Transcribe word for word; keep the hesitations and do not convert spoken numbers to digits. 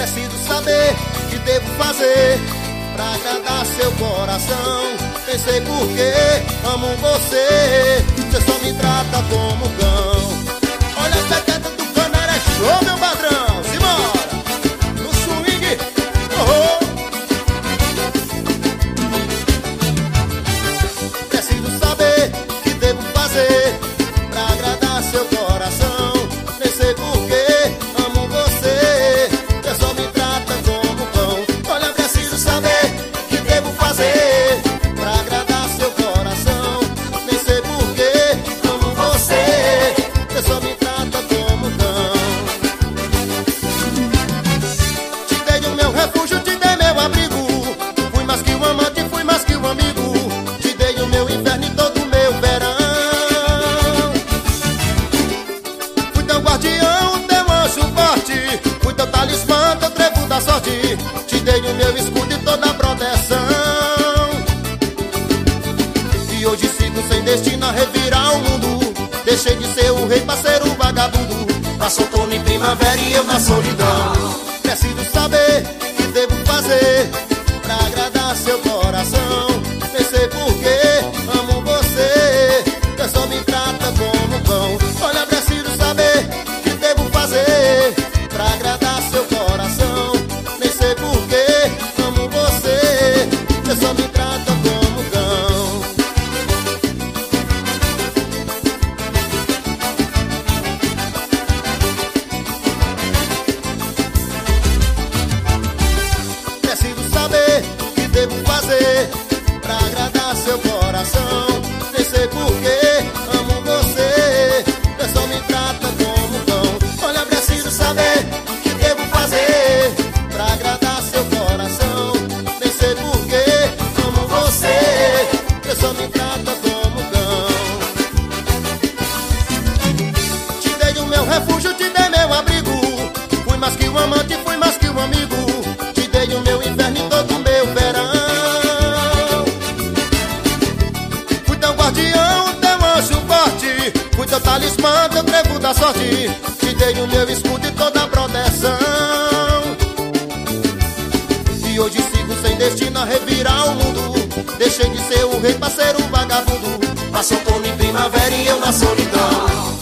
Preciso saber o que devo fazer pra agradar seu coração. Pensei porque amo você, você só me trata como cão. Olha a pequeta do Canara, é show, meu padrão. Simbora, no swing, oh, oh. Preciso saber o que devo fazer pra agradar seu coração. Pensei porque amo você, você só me trata como cão. Olha, preciso saber o que devo fazer pra agradar seu coração. Nem sei porque amo você, você só me trata como cão. Te dei o meu refúgio, te dei meu abrigo. Fui mais que um amante, fui mais que um amigo. Te dei o meu inverno e todo o meu verão. Fui teu guardião, teu anjo forte. Fui teu talismã, teu trevo da sorte. Te dei o meu escudo e toda a proteção. E hoje sigo sem destino a revirar o mundo. Deixei de ser o rei pra ser o vagabundo. Passou outono e primavera e eu na solidão. Preciso saber o que devo fazer pra agradar seu coração. Pensei porque amo você, você só me trata como cão. Olha, preciso saber o que devo fazer pra agradar seu coração. Nem sei porque amo você, você só me trata como cão. Preciso saber o que devo fazer pra agradar seu coração. Nem sei porque amo você, você só me trata como cão. Olha, preciso saber o que devo fazer pra agradar seu coração. Nem sei porque amo você, você só me trata como cão. Te dei o meu refúgio, te dei meu abrigo. Fui mais que um amante, fui mais que um amigo. Te dei o meu inverno e todo o meu verão. Fui teu guardião, teu anjo forte. Fui teu talismã, teu trevo da sorte. Te dei o meu escudo e toda a proteção. E hoje sigo sem destino a revirar o mundo. Deixei de ser o rei pra ser o vagabundo. Passou outono e primavera e eu na solidão.